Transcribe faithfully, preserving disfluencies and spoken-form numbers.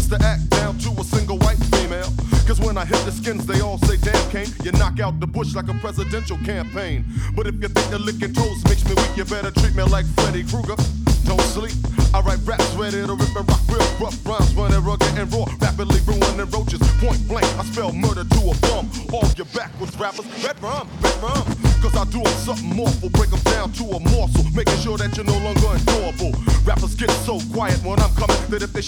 to act down to a single white female. Cause when I hit the skins, they all say, damn, Kane, you knock out the bush like a presidential campaign. But if you think the licking toes makes me weak, you better treat me like Freddy Krueger. Don't sleep. I write raps ready to rip and rock real rough rhymes, running rugged and raw, rapidly ruining roaches. Point blank, I spell murder to a bum. All your backwards rappers, red rum, red rum. Cause I do them something awful, break them down to a morsel, making sure that you're no longer endurable. Rappers get so quiet when I'm coming that if they